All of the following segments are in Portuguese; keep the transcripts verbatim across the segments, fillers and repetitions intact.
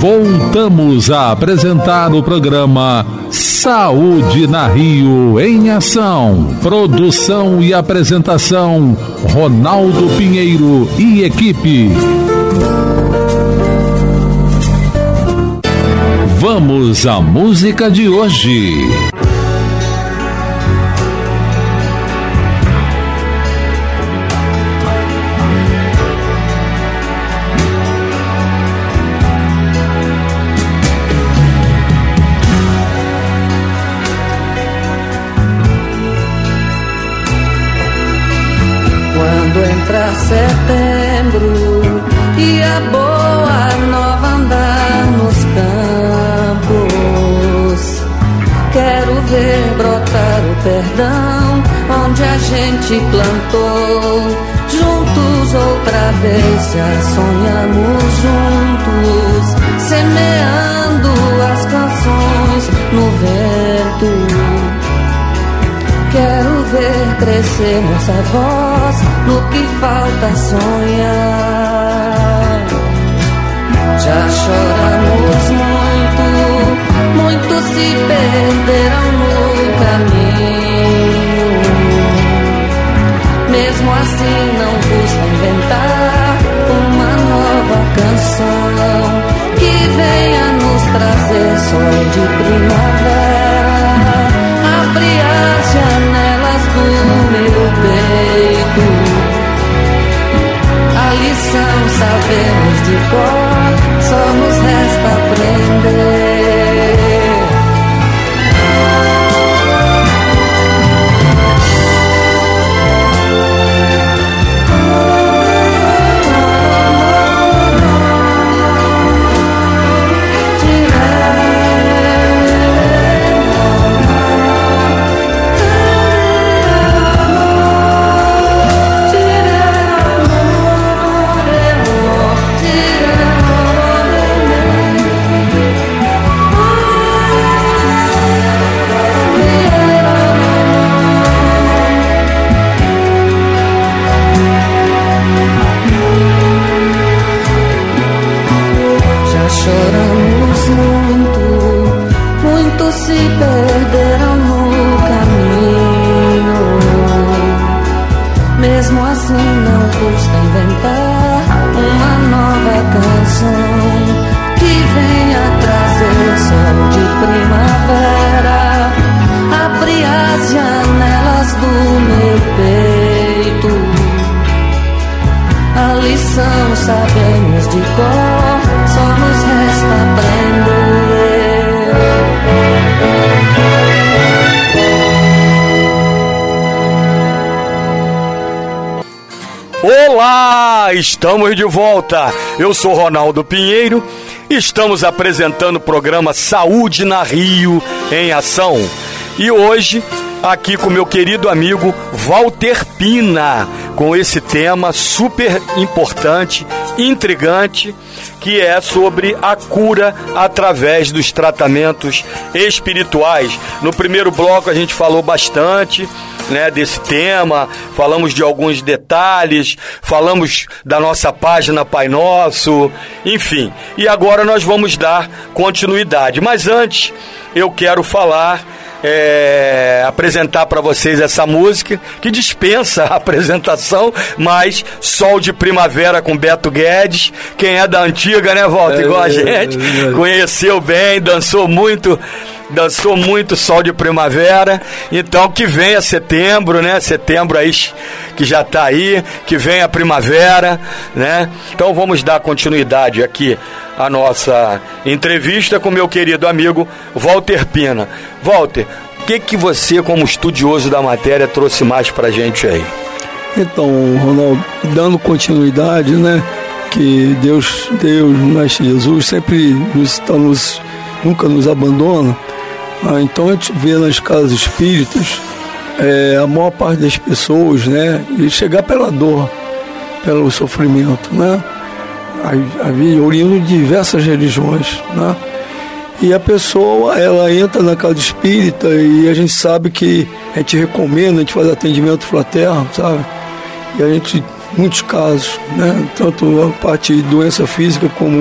Voltamos a apresentar o programa Saúde na Rio em Ação. Produção e apresentação, Ronaldo Pinheiro e equipe. Vamos à música de hoje. Entra setembro e a boa nova andar nos campos. Quero ver brotar o perdão onde a gente plantou. Juntos outra vez já sonhamos juntos, semeando as canções no vento. Quero ver crescer nossa voz no que falta sonhar. Já choramos muito, muitos se perderam no caminho. Mesmo assim não custa inventar uma nova canção que venha nos trazer sol de primavera. Abre as janelas do meu peito. A lição sabemos de cor, só nos resta aprender. Choramos muito, muitos se perderam no caminho. Mesmo assim não custa inventar uma nova canção que venha trazer sol de primavera. Abre as janelas do meu peito. A lição sabemos de cor, só nos resta aprender. Olá, estamos de volta. Eu sou Ronaldo Pinheiro. Estamos apresentando o programa Saúde na Rio em Ação. E hoje, aqui com meu querido amigo Walter Pina, com esse tema super importante, intrigante, que é sobre a cura através dos tratamentos espirituais. No primeiro bloco a gente falou bastante, né, desse tema, falamos de alguns detalhes, falamos da nossa página Pai Nosso, enfim. E agora nós vamos dar continuidade. Mas antes, eu quero falar... É, apresentar para vocês essa música que dispensa a apresentação, mas Sol de Primavera com Beto Guedes. Quem é da antiga, né, Walter, igual a gente, conheceu bem, dançou muito, dançou muito Sol de Primavera. Então que venha setembro, né, setembro aí que já tá aí, que venha a primavera, né. Então vamos dar continuidade aqui a nossa entrevista com meu querido amigo Walter Pina. Walter, o que que você, como estudioso da matéria, trouxe mais pra gente aí? Então, Ronaldo, dando continuidade, né, que Deus, Deus, Mestre Jesus, sempre nos, tá nos, nunca nos abandona. Ah, então a gente vê nas casas espíritas é, a maior parte das pessoas, né, e chegar pela dor, pelo sofrimento, né, havia oriundo de diversas religiões, né? E a pessoa, ela entra na casa espírita e a gente sabe que a gente recomenda, a gente faz atendimento fraterno, sabe? E a gente, muitos casos, né? Tanto a parte de doença física como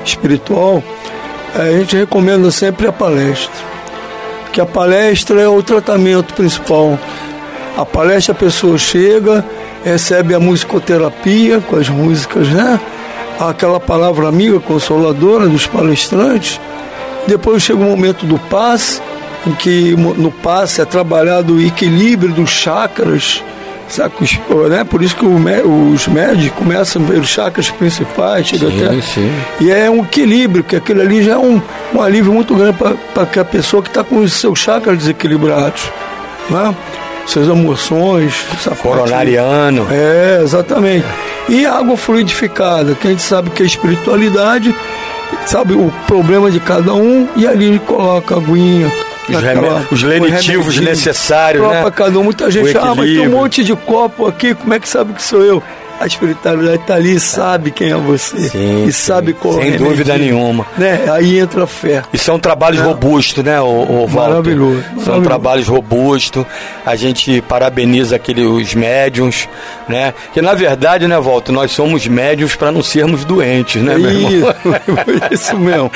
espiritual, a gente recomenda sempre a palestra, porque a palestra é o tratamento principal. A palestra, a pessoa chega, recebe a musicoterapia com as músicas, né? Aquela palavra amiga, consoladora dos palestrantes. Depois chega o momento do passe, em que no passe é trabalhado o equilíbrio dos chakras, sabe? Né? Por isso que os médicos começam pelos chakras principais, chega sim, até. Sim. E é um equilíbrio, que aquilo ali já é um, um alívio muito grande para a pessoa que está com os seus chakras desequilibrados, né? Suas emoções, coronariano. É, exatamente. E a água fluidificada, que a gente sabe que é espiritualidade, sabe o problema de cada um, e ali ele coloca a aguinha. Os, naquela, os lenitivos necessários, né? Para cada um. Muita gente, ah, mas tem um monte de copo aqui, como é que sabe que sou eu? A espiritualidade está ali, sabe quem é você. Sim, e sabe qual é. Sem dúvida nenhuma. Né? Aí entra a fé. E são trabalhos é. robustos, né, o, o Walter? Maravilhoso. São maravilhoso. trabalhos robustos. A gente parabeniza aquele, os médiuns, né? Que na verdade, né, Walter, nós somos médiuns para não sermos doentes, né, meu irmão? Isso mesmo.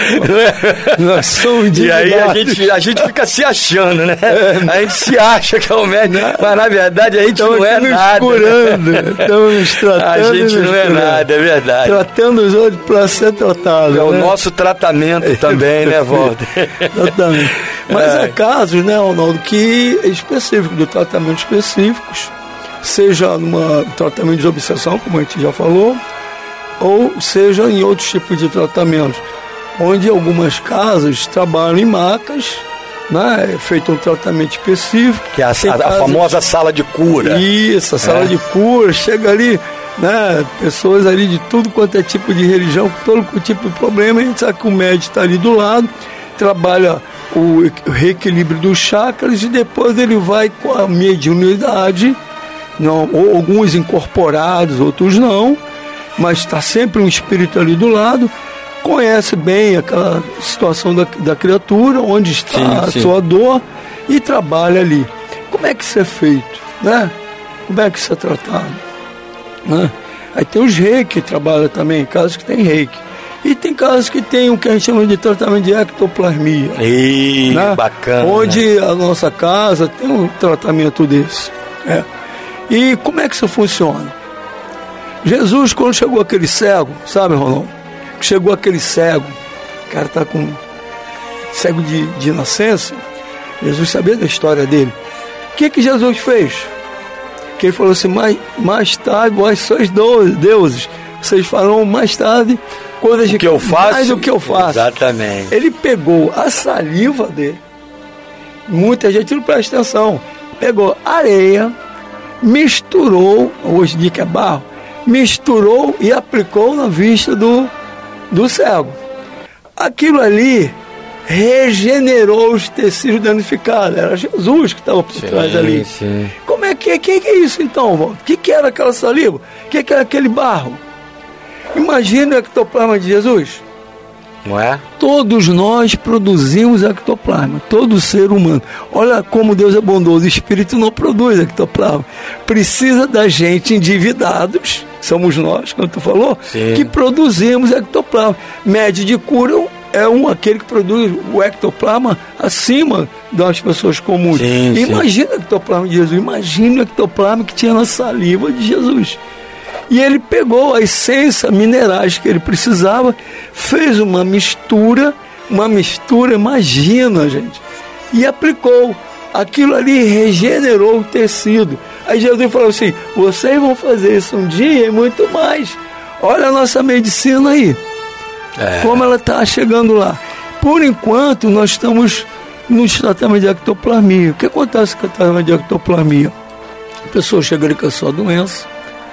Nós somos E aí a gente, a gente fica se achando, né? É. A gente se acha que é o médium, mas na verdade a gente então, não é nada. Né? Estamos A gente não é nada, é verdade. Tratando os outros para ser tratado. É né? o nosso tratamento também, né, Walter? Exatamente. Mas é. há casos, né, Ronaldo, que é específico, de tratamentos específicos, seja num tratamento de obsessão, como a gente já falou, ou seja em outros tipos de tratamentos, onde algumas casas trabalham em macas, né, é feito um tratamento específico. Que é a, a, casas... a famosa sala de cura. Isso, a sala é. de cura, chega ali, né, pessoas ali de tudo quanto é tipo de religião, com todo tipo de problema, a gente sabe que o médico está ali do lado, trabalha o reequilíbrio dos chakras e depois ele vai com a mediunidade, não, ou alguns incorporados, outros não, mas está sempre um espírito ali do lado, conhece bem aquela situação da, da criatura, onde está sim, a sim. sua dor, e trabalha ali. Como é que isso é feito? Né? Como é que isso é tratado? Né? Aí tem os reiki que trabalham também, casos que tem reiki. E tem casos que tem o que a gente chama de tratamento de ectoplasmia. Ih, né? Bacana. Onde a nossa casa tem um tratamento desse. É. E como é que isso funciona? Jesus, quando chegou aquele cego, sabe, Ronaldo? Chegou aquele cego, o cara está com cego de, de nascença, Jesus sabia da história dele. O que que Jesus fez? Que ele falou assim, mais, mais tarde vós sois deuses, vocês farão mais tarde coisas o que eu faço, mais do que eu faço. Exatamente. Ele pegou a saliva dele, muita gente não presta atenção, pegou areia, misturou, hoje em dia que é barro, misturou e aplicou na vista do do cego. Aquilo ali regenerou os tecidos danificados. Era Jesus que estava por sim, trás ali. Sim. Como é que, que, que é isso então, Walter? O que, que era aquela saliva? O que, que era aquele barro? Imagina o ectoplasma de Jesus. Não é? Todos nós produzimos ectoplasma, todo ser humano. Olha como Deus é bondoso, o espírito não produz ectoplasma. Precisa da gente endividados, somos nós, como tu falou, sim. que produzimos ectoplasma. Médio de cura é um aquele que produz o ectoplasma acima das pessoas comuns. Sim, imagina sim. o ectoplasma de Jesus, imagina o ectoplasma que tinha na saliva de Jesus. E ele pegou a essência minerais que ele precisava, fez uma mistura, uma mistura, imagina, gente, e aplicou. Aquilo ali regenerou o tecido. Aí Jesus falou assim, vocês vão fazer isso um dia e muito mais. Olha a nossa medicina aí, é. como ela está chegando lá. Por enquanto, nós estamos no tratamento de ectoplasmia. O que acontece com o tratamento de ectoplasmia? A pessoa chega ali com a sua doença,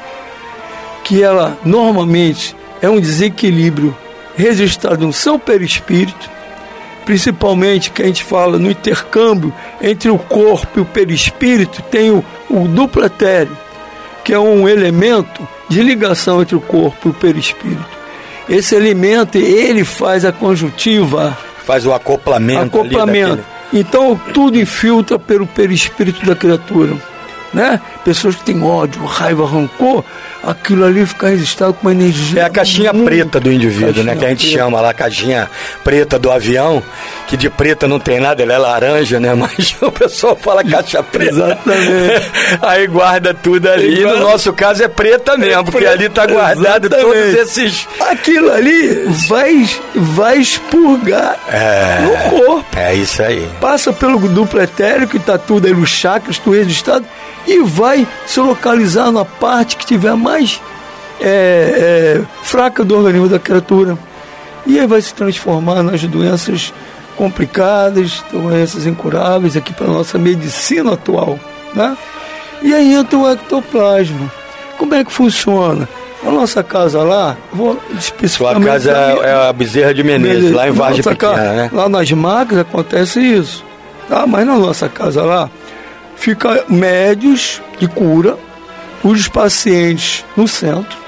que ela normalmente é um desequilíbrio registrado no seu perispírito, principalmente que a gente fala no intercâmbio entre o corpo e o perispírito, tem o, o duplo etéreo, que é um elemento de ligação entre o corpo e o perispírito. Esse elemento, ele faz a conjuntiva. Faz o acoplamento. Acoplamento. Ali daquele... Então, tudo infiltra pelo perispírito da criatura. né? Pessoas que têm ódio, raiva, rancor, aquilo ali fica registrado com uma energia. É a caixinha muito... preta do indivíduo, caixinha, né? Que a gente preta. chama lá, a caixinha preta do avião, que de preta não tem nada, ela é laranja, né? Mas o pessoal fala caixa preta. Exatamente. Aí guarda tudo ali. E no nosso caso é preta mesmo, é porque preta. ali tá guardado Exatamente. todos esses... Aquilo ali vai, vai expurgar é, no corpo. É isso aí. Passa pelo duplo etérico, que tá tudo aí nos chakras, tudo registrado, e vai se localizar na parte que tiver mais é, é, fraca do organismo da criatura. E aí vai se transformar nas doenças complicadas, doenças incuráveis aqui para a nossa medicina atual, né? E aí entra o ectoplasma. Como é que funciona? A nossa casa lá, vou especificamente... Sua casa é, é a Bezerra de Menezes, lá em Vargem Pequena, casa, né? Lá nas máquinas acontece isso, tá? Mas na nossa casa lá, fica médios de cura, os pacientes no centro,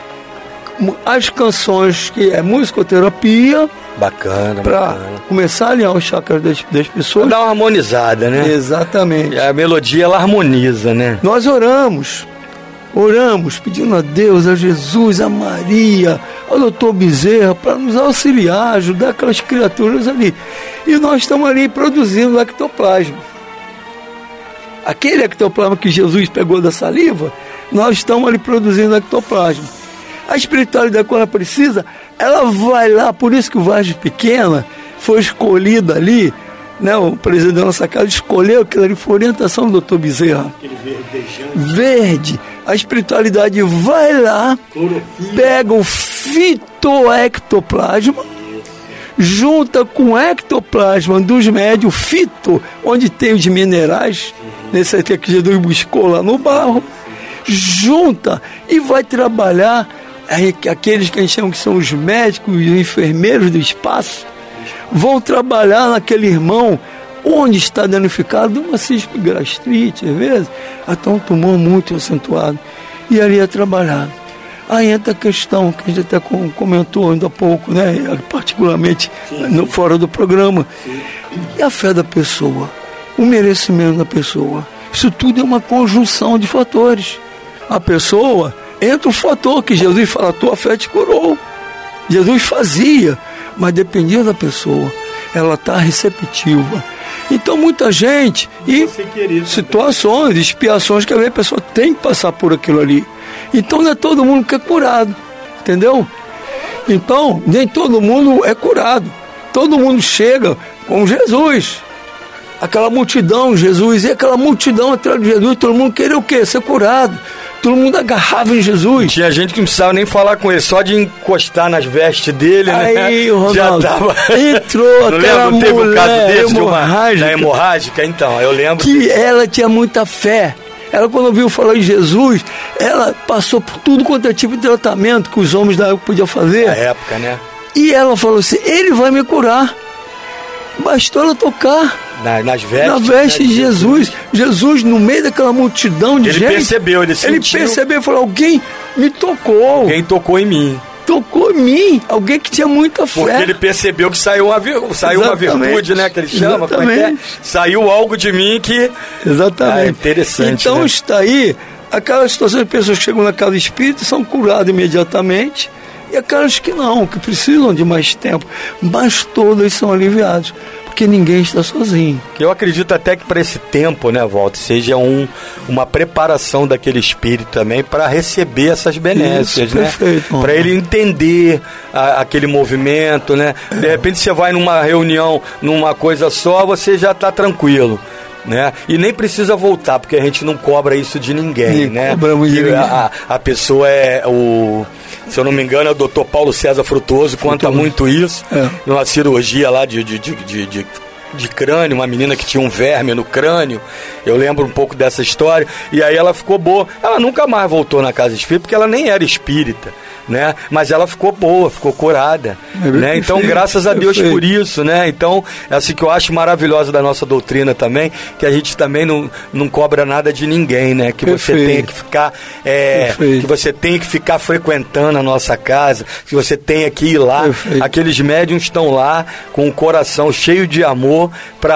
as canções que é musicoterapia, bacana, para começar a alinhar os chakras das, das pessoas. Pra dar uma harmonizada, né? Exatamente. E a melodia ela harmoniza, né? Nós oramos, oramos pedindo a Deus, a Jesus, a Maria, ao doutor Bezerra, para nos auxiliar, ajudar aquelas criaturas ali. E nós estamos ali produzindo o ectoplasma. Aquele ectoplasma que Jesus pegou da saliva, nós estamos ali produzindo ectoplasma. A espiritualidade, quando ela precisa, ela vai lá, por isso que o Vargem Pequena foi escolhido ali, né, o presidente da nossa casa escolheu aquilo ali, foi orientação do doutor Bezerra. Aquele verdejante. Verde. A espiritualidade vai lá, clorofila, pega o fitoectoplasma, junta com o ectoplasma dos médios, fito, onde tem os minerais, nesse aqui que Jesus buscou lá no barro, junta e vai trabalhar aqueles que a gente chama que são os médicos e os enfermeiros do espaço, vão trabalhar naquele irmão onde está danificado, uma cistigastrite, às vezes, até um tumor muito acentuado, e ali é trabalhado. Aí entra a questão que a gente até comentou ainda há pouco, né, particularmente no, fora do programa, e a fé da pessoa, o merecimento da pessoa. Isso tudo é uma conjunção de fatores. A pessoa, entra o fator que Jesus fala, a tua fé te curou. Jesus fazia, mas dependia da pessoa. Ela está receptiva. Então muita gente, e situações, expiações que a pessoa tem que passar por aquilo ali. Então não é todo mundo que é curado, entendeu? Então, nem todo mundo é curado. Todo mundo chega com Jesus. Aquela multidão, Jesus, e aquela multidão atrás de Jesus, todo mundo queria o quê? Ser curado. Todo mundo agarrava em Jesus. Tinha gente que não precisava nem falar com ele, só de encostar nas vestes dele, aí, né? Aí, Ronaldo, já tava... entrou não aquela lembro, teve mulher um caso desse, hemorrágica, de uma, da hemorrágica, então, eu lembro. Que ela tinha muita fé. Ela, quando ouviu falar em Jesus, ela passou por tudo quanto é tipo de tratamento que os homens da época podiam fazer. Na época, né? E ela falou assim, ele vai me curar. Bastou ela tocar na, nas vestes, na veste de Jesus. Jesus, no meio daquela multidão de ele gente, percebeu, ele sentiu. Ele percebeu e falou, alguém me tocou. Alguém tocou em mim. Tocou em mim, alguém que tinha muita fé. Porque ele percebeu que saiu uma, saiu uma virtude, né, que ele chama. Como é que é? Saiu algo de mim que... Exatamente. Ah, é interessante, então, né? Está aí, aquelas situações de pessoas que chegam na casa espírita são curadas imediatamente, e aquelas que não, que precisam de mais tempo, mas todas são aliviadas, porque ninguém está sozinho. Eu acredito até que para esse tempo, né, Walter, seja um, uma preparação daquele espírito também para receber essas benécias, Isso, né? Perfeito. Para ele entender a, aquele movimento, né? De repente você vai numa reunião, numa coisa só, você já está tranquilo. Né? E nem precisa voltar, porque a gente não cobra isso de ninguém, nem né? Cobramos de ninguém. A, a pessoa é o, se eu não me engano, é o doutor Paulo César Frutuoso, conta muito isso, é. Numa cirurgia lá de, de, de, de, de, de crânio, uma menina que tinha um verme no crânio, eu lembro um pouco dessa história, e aí ela ficou boa, ela nunca mais voltou na casa espírita, porque ela nem era espírita, né? Mas ela ficou boa, ficou curada, é, né? Então, perfeito, graças a Deus perfeito. Por isso, né? Então, assim que eu acho maravilhosa da nossa doutrina também, que a gente também não, não cobra nada de ninguém, né? Que perfeito. Você tem que ficar, é, que você tem que ficar frequentando a nossa casa, que você tenha que ir lá. Perfeito. Aqueles médiums estão lá com o coração cheio de amor para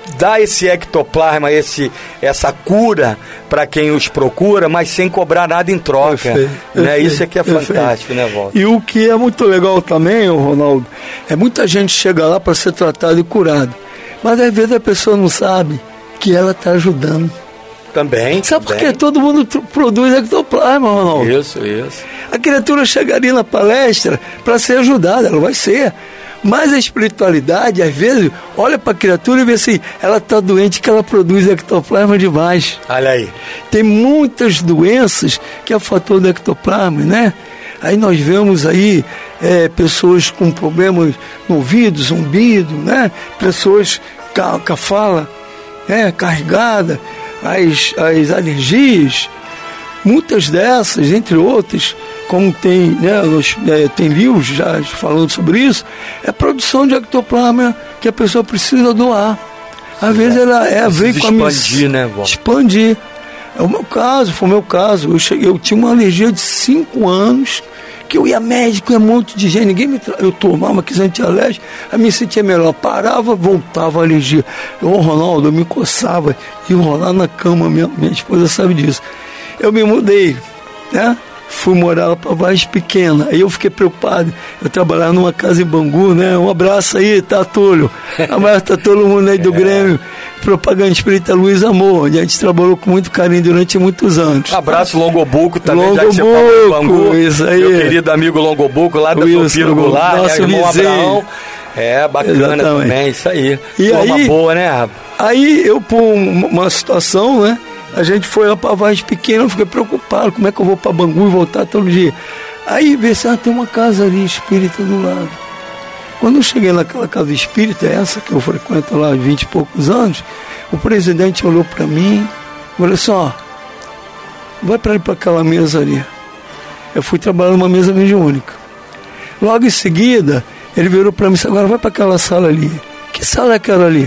dá esse ectoplasma, esse, essa cura para quem os procura, mas sem cobrar nada em troca. Perfeito, né? Perfeito, isso é que é perfeito. Fantástico, né, Walter? E o que é muito legal também, Ronaldo, é muita gente chega lá para ser tratado e curado, mas às vezes a pessoa não sabe que ela está ajudando. Também. Sabe também. por quê? Todo mundo t- produz ectoplasma, Ronaldo. Isso, isso. A criatura chegaria na palestra para ser ajudada, ela vai ser. Mas a espiritualidade, às vezes, olha para a criatura e vê assim, ela está doente que ela produz ectoplasma demais. Olha aí. Tem muitas doenças que é o fator do ectoplasma, né? Aí nós vemos aí é, pessoas com problemas no ouvido, zumbido, né? Pessoas com a, com a fala é, carregada, as, as alergias, muitas dessas, entre outras, como tem, né, nos, é, tem livros já falando sobre isso, é produção de ectoplasma que a pessoa precisa doar. Às vezes ela é, vem com a missão expandir, né, Walter? Expandir. É o meu caso, foi o meu caso. Eu, cheguei, eu tinha uma alergia de cinco anos, que eu ia médico, ia um monte de gente, ninguém me tra... eu tomava aqueles antialérgicos, a me sentia melhor, parava, voltava a alergia. Eu, Ronaldo, eu me coçava, ia rolar na cama, minha, minha esposa sabe disso. Eu me mudei, né? Fui morar lá para Vaz Pequena, aí eu fiquei preocupado, eu trabalhava numa casa em Bangu, né? Um abraço aí, Tatúlio, um abraço para todo mundo aí do é. Grêmio, Propaganda Espírita Luiz Amor, onde a gente trabalhou com muito carinho durante muitos anos. Um abraço Longobuco também, Longobuco, já que você falou Bangu, isso aí. Meu querido amigo Longobuco, lá da Sofiro Goulart, nosso irmão vizinho. Abraão. É, bacana. Exatamente. Também, isso aí. E Turma aí, boa, né, rapaz? Aí eu, por uma situação, né? A gente foi lá para Vaz Pequena, eu fiquei preocupado, como é que eu vou para Bangu e voltar todo dia? Aí vê se ah, tem uma casa ali espírita do lado. Quando eu cheguei naquela casa espírita, essa que eu frequento lá há vinte e poucos anos, o presidente olhou para mim e falou assim, ó, vai para para aquela mesa ali. Eu fui trabalhar numa mesa mediúnica. Logo em seguida, ele virou para mim e disse, agora vai para aquela sala ali. Que sala é aquela ali?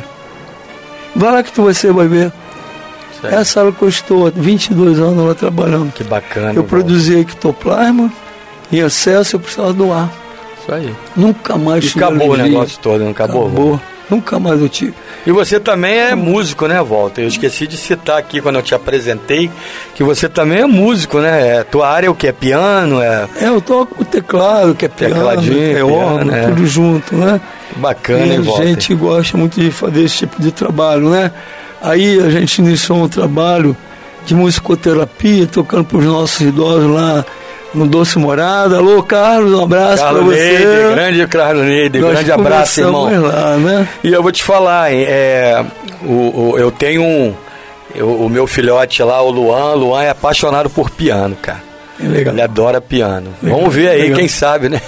Vai lá que você vai ver. Certo. Essa sala custou vinte e dois anos lá trabalhando. Que bacana. Eu produzia ectoplasma em excesso, eu precisava doar. Isso aí. Nunca mais tive. E acabou o negócio todo, não acabou? Acabou. Nunca mais eu tive. E você também é músico, né, Walter? Eu esqueci de citar aqui quando eu te apresentei que você também é músico, né? É, tua área é o que? É piano? É, é eu toco o teclado, que é piano, é órgão, é. Tudo junto, né? Bacana, e hein, Walter? A gente gosta muito de fazer esse tipo de trabalho, né? Aí a gente iniciou um trabalho de musicoterapia, tocando para os nossos idosos lá no Doce Morada. Alô, Carlos, um abraço para você. Neide, grande Carlos Neide, grande abraço, irmão. Lá, né? E eu vou te falar, hein, é, o, o, eu tenho um, eu, o meu filhote lá, o Luan, Luan é apaixonado por piano, cara. É legal. Ele adora piano. Legal. Vamos ver aí, legal. Quem sabe, né?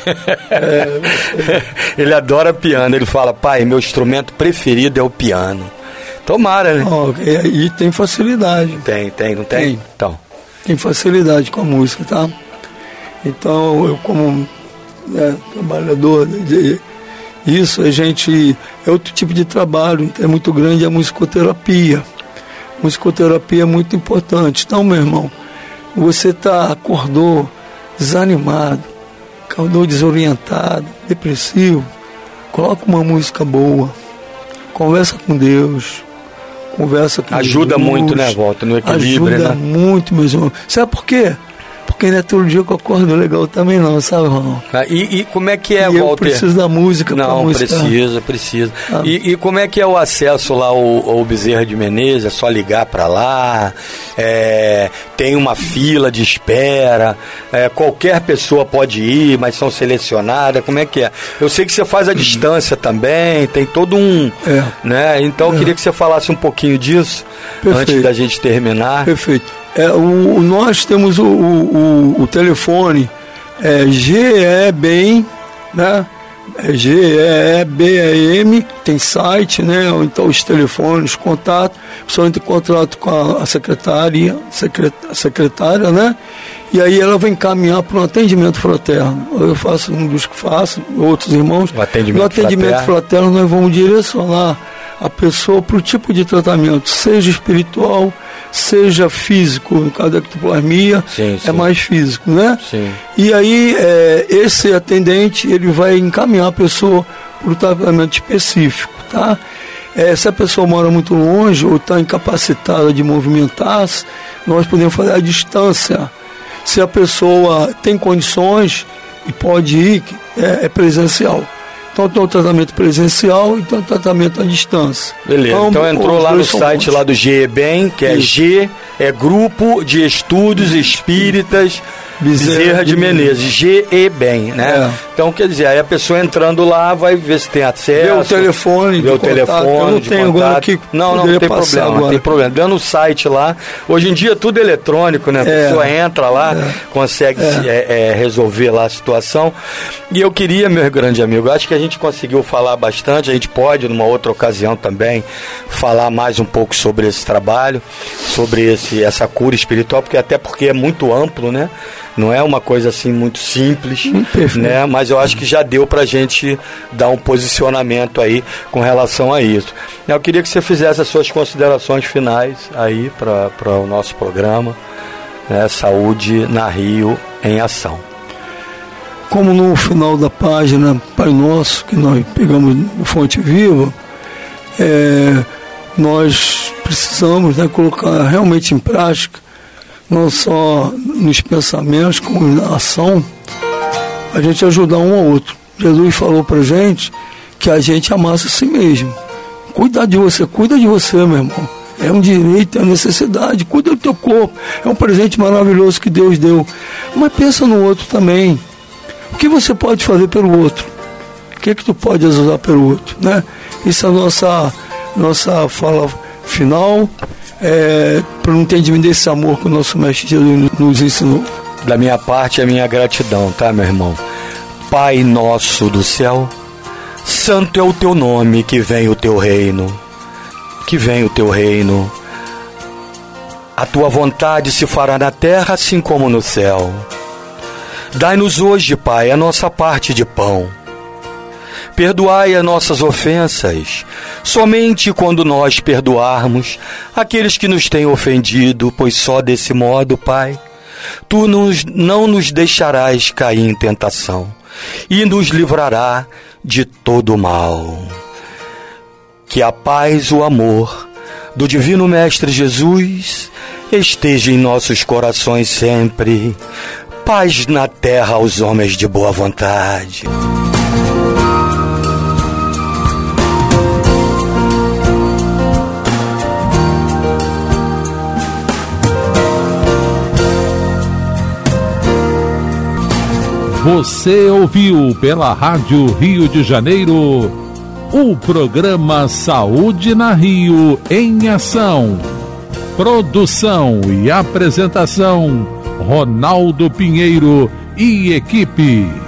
É, ele adora piano, ele fala, pai, meu instrumento preferido é o piano. Tomara, né? Oh, e, e tem facilidade. Tem, tem, não tem? Tem. Então. Tem facilidade com a música, tá? Então, eu como né, trabalhador de isso, a gente... É outro tipo de trabalho, é muito grande a musicoterapia. Musicoterapia é muito importante. Então, meu irmão, você tá, acordou desanimado, acordou desorientado, depressivo, coloca uma música boa, conversa com Deus, conversa com ajuda Jesus, muito, né, Walter, no equilíbrio, ajuda né? muito, meus irmãos. Sabe por quê? Porque não é todo dia que eu acordo legal também não, sabe, Ronaldo? Ah, e, e como é que é, e Walter? Eu preciso da música para Não, música. precisa, precisa. Ah. E, e como é que é o acesso lá ao, ao Bezerra de Menezes? É só ligar para lá? É, tem uma fila de espera? É, qualquer pessoa pode ir, mas são selecionadas? Como é que é? Eu sei que você faz a uhum. distância também, tem todo um... É. Né? Então, eu é. queria que você falasse um pouquinho disso, perfeito, antes da gente terminar. Perfeito. É, o, nós temos o, o, o telefone é, G E B E M, né? É G E E B E M, tem site, né? Ou então os telefones, contato, só entra em contato com a, a secretária, secret, a secretária, né? E aí ela vai encaminhar para um atendimento fraterno. Eu faço um dos que faço, outros irmãos. O atendimento, no atendimento fraterno. fraterno nós vamos direcionar a pessoa para o tipo de tratamento, seja espiritual, seja físico, no caso da ectoplasmia, sim, sim. é mais físico, né? Sim. E aí, é, esse atendente, ele vai encaminhar a pessoa para o tratamento específico, tá? É, se a pessoa mora muito longe ou está incapacitada de movimentar-se, nós podemos fazer a distância. Se a pessoa tem condições e pode ir, é, é presencial. Então tem o tratamento presencial e tem o tratamento à distância. Beleza, então, então entrou lá no site lá do G E Bem, que é Isso. G, é Grupo de Estudos Espíritas Bezerra, Bezerra de Menezes, G E Bem, né? É. Então, quer dizer, aí a pessoa entrando lá vai ver se tem acesso. Vê o telefone, vê o telefone, eu não tenho agora aqui. Não, não, não tem problema, agora. não tem problema. Dando o site lá, hoje em dia tudo eletrônico, né? A é. pessoa entra lá, é. consegue é. Se, é, é, resolver lá a situação. E eu queria, meu grande amigo, acho que a gente conseguiu falar bastante, a gente pode, numa outra ocasião também, falar mais um pouco sobre esse trabalho, sobre esse, essa cura espiritual, porque até porque é muito amplo, né? Não é uma coisa assim muito simples, né? Mas eu acho que já deu pra gente dar um posicionamento aí com relação a isso. Eu queria que você fizesse as suas considerações finais aí para o nosso programa, né? Saúde na Rio em Ação. Como no final da página Pai Nosso, que nós pegamos no Fonte Viva, é, nós precisamos, né, colocar realmente em prática, não só nos pensamentos, como na ação, a gente ajudar um ao outro. Jesus falou pra gente que a gente amasse a si mesmo. Cuidar de você, cuida de você, meu irmão. É um direito, é uma necessidade. Cuida do teu corpo. É um presente maravilhoso que Deus deu. Mas pensa no outro também. O que você pode fazer pelo outro? O que é que tu pode usar pelo outro, né? Isso é a nossa, nossa fala final. É, para não entender desse amor que o nosso Mestre Jesus nos ensinou. Da minha parte, a minha gratidão, tá, meu irmão? Pai nosso do céu, santo é o teu nome, que vem o teu reino, que vem o teu reino. A tua vontade se fará na terra, assim como no céu. Dai-nos hoje, Pai, a nossa parte de pão. Perdoai as nossas ofensas, somente quando nós perdoarmos aqueles que nos têm ofendido, pois só desse modo, Pai, Tu nos, não nos deixarás cair em tentação e nos livrará de todo o mal. Que a paz, o amor do Divino Mestre Jesus esteja em nossos corações sempre. Paz na terra aos homens de boa vontade. Você ouviu pela Rádio Rio de Janeiro o programa Saúde na Rio em Ação. Produção e apresentação Ronaldo Pinheiro e equipe.